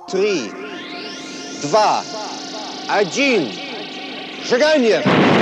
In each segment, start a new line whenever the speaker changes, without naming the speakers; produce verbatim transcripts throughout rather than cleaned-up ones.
Три, два, один. Сжигание!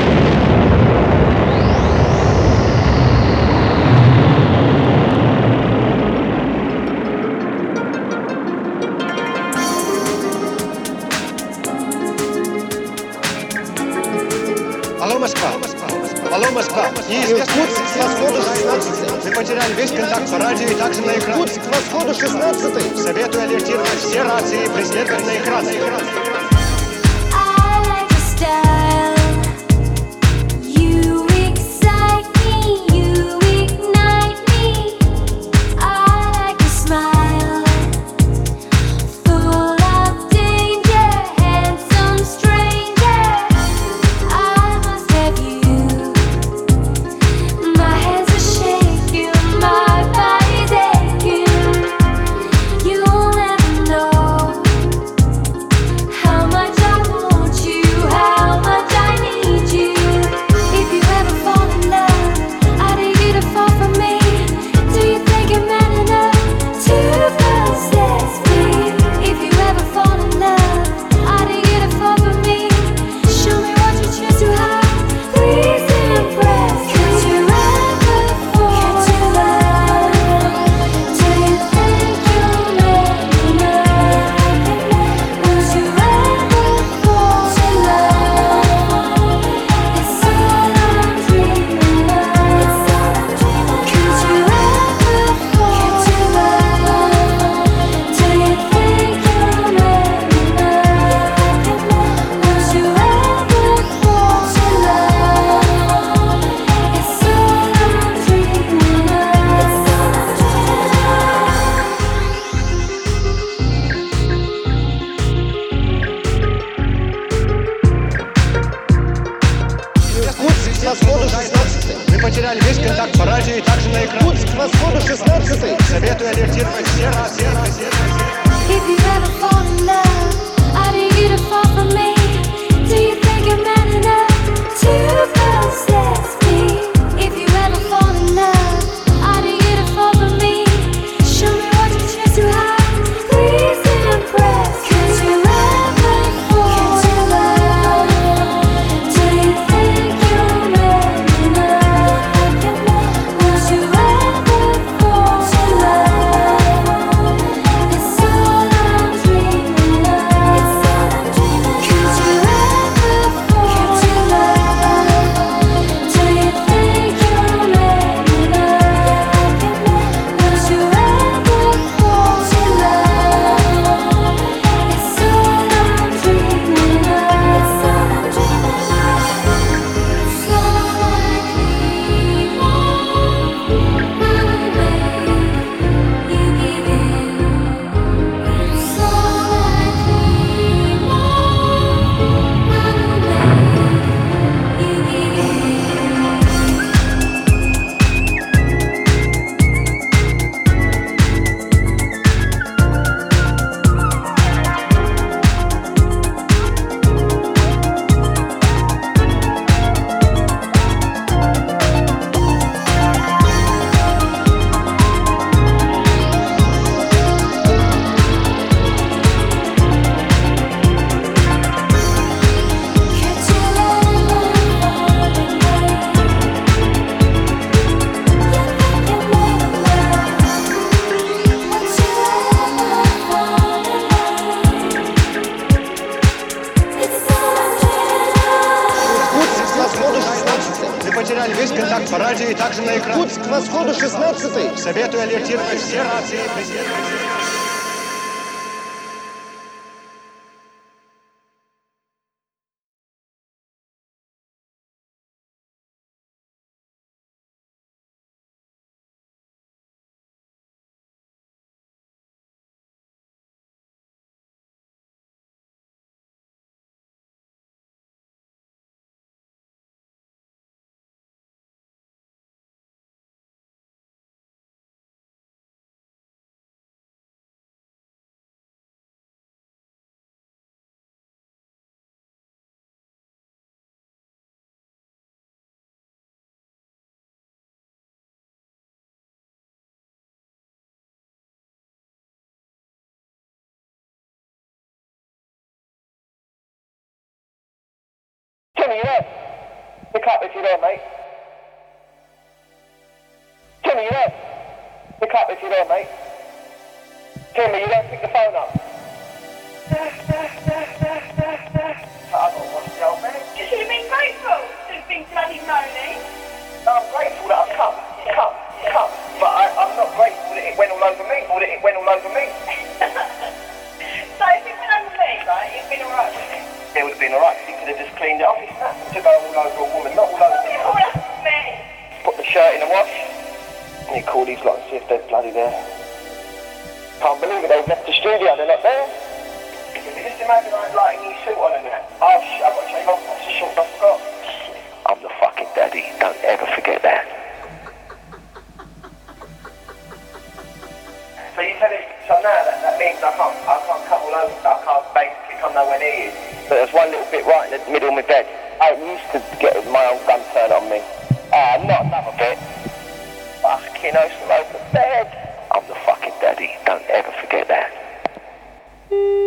Алло, Москва! Алло, Москва!
Иркутск к восходу шестнадцатый.
Мы потеряли весь контакт по радио и также на экране.
Иркутск к восходу шестнадцатый.
Советую алертировать все рации и преследовать на экраны.
К восходу шестнадцатый.
Мы потеряли весь контакт по радио и также на экране.
Иркутск к восходу шестнадцатый.
Советую алертировать все рации и преследовать. Мы потеряли весь контакт по радио и также на экране.
Иркутск к восходу шестнадцатый.
Советую алертировать все рации и преследовать.
Timmy, you there? Pick up if you're there, mate. Timmy, you there? Pick up if you're there, mate. Timmy, you don't pick the phone up. I got to watch the old man.
You should have been grateful to have been bloody moaning.
No, I'm grateful that I've come, come, come. But I, I'm not grateful that it went all over me, or that it went all over me.
So if it went over me, right, it'd been alright with it.
It would have been alright, because he could have just cleaned it off. It's nothing to go all over a woman, not all over me.
All over me.
Put the shirt in the wash, and you call these lot and see if they're bloody there. Can't believe it, they've left the studio, they're not there. Just imagine I had like a new suit on and that. Oh, sh- I've got to shave off, that's the shorts I've got. I'm the fucking daddy, don't ever forget that. So you tell him, so now that, that means I can't, I can't come all over, I can't basically come nowhere near you. But there's one little bit right in the middle of my bed. I used to get my own gun turned on me. Ah, uh, not another bit. Fucking hell, it's all over the bed. I'm the fucking daddy, don't ever forget that.